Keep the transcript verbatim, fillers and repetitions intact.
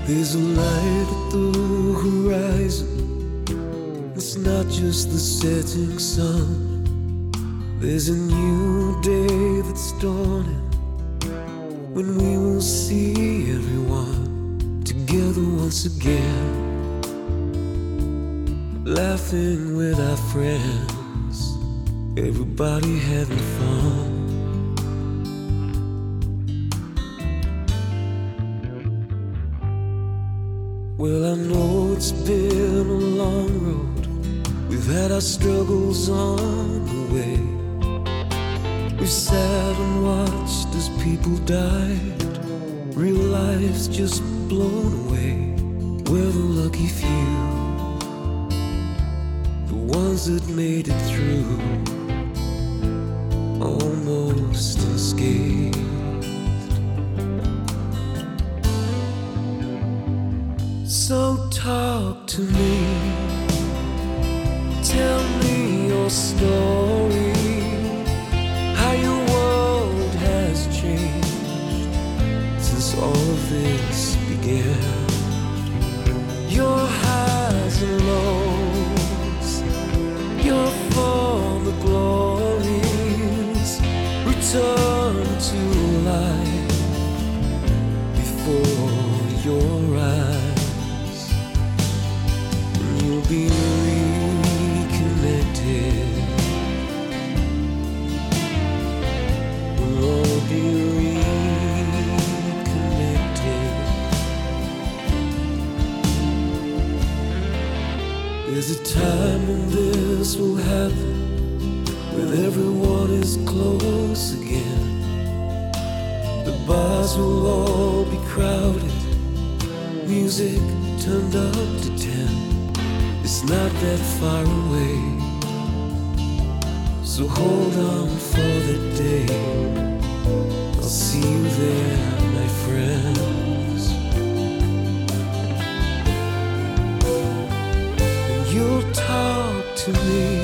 There's a light at the horizon. It's not just the setting sun. There's a new day that's dawning, when we will see everyone together once again, laughing with our friends, everybody having fun. Well, I know it's been a long road. We've had our struggles on the way. We've sat and watched as people died, real life's just blown away. We're the lucky few, the ones that made it through, almost unscathed. So talk to me, tell me your story, how your world has changed since all of this began. Your highs and lows, your former glories, return to life before your eyes. You'll be reconnected. We'll all be reconnected. There's a time when this will happen, when everyone is close again. The bars will all be crowded, music turned up to ten. It's not that far away, so hold on for the day. I'll see you there, my friends. And you'll talk to me,